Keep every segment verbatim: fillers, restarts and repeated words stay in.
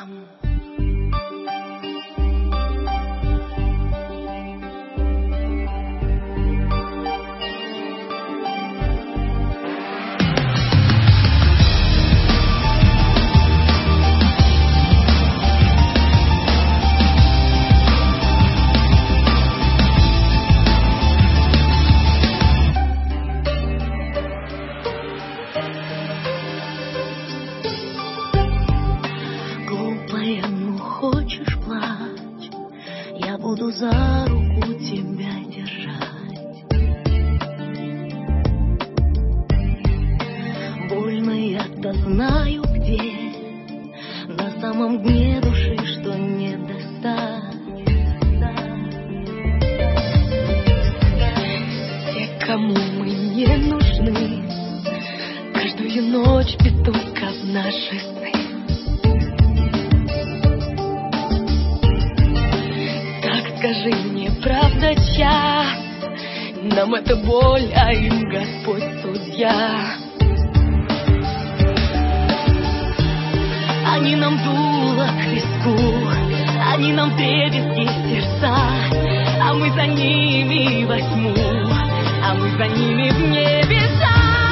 кому? Хочешь плачь, я буду за руку тебя держать. Больно я-то знаю где, на самом дне души, что не достать. Те, кому мы не нужны, каждую ночь петука в наши сны. Скажи мне, правда час, нам это боль, а им Господь судья. Они нам дуло к виску, они нам дребезги сердца, а мы за ними во тьму, а мы за ними в небеса.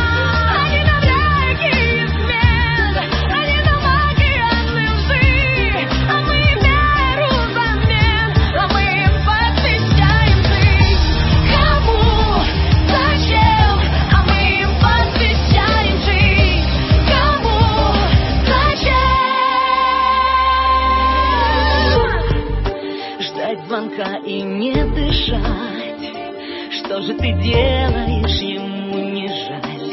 Звонка и не дышать, что же ты делаешь, ему не жаль.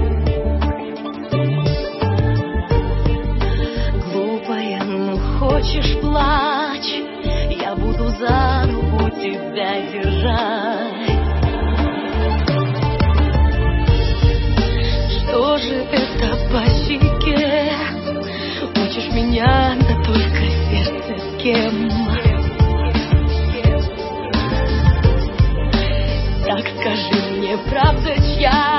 Глупая, ну хочешь плачь, я буду за руку тебя держать. Что же это по щеке, учишь меня, да только сердце с кем? Так скажи мне, правда чья?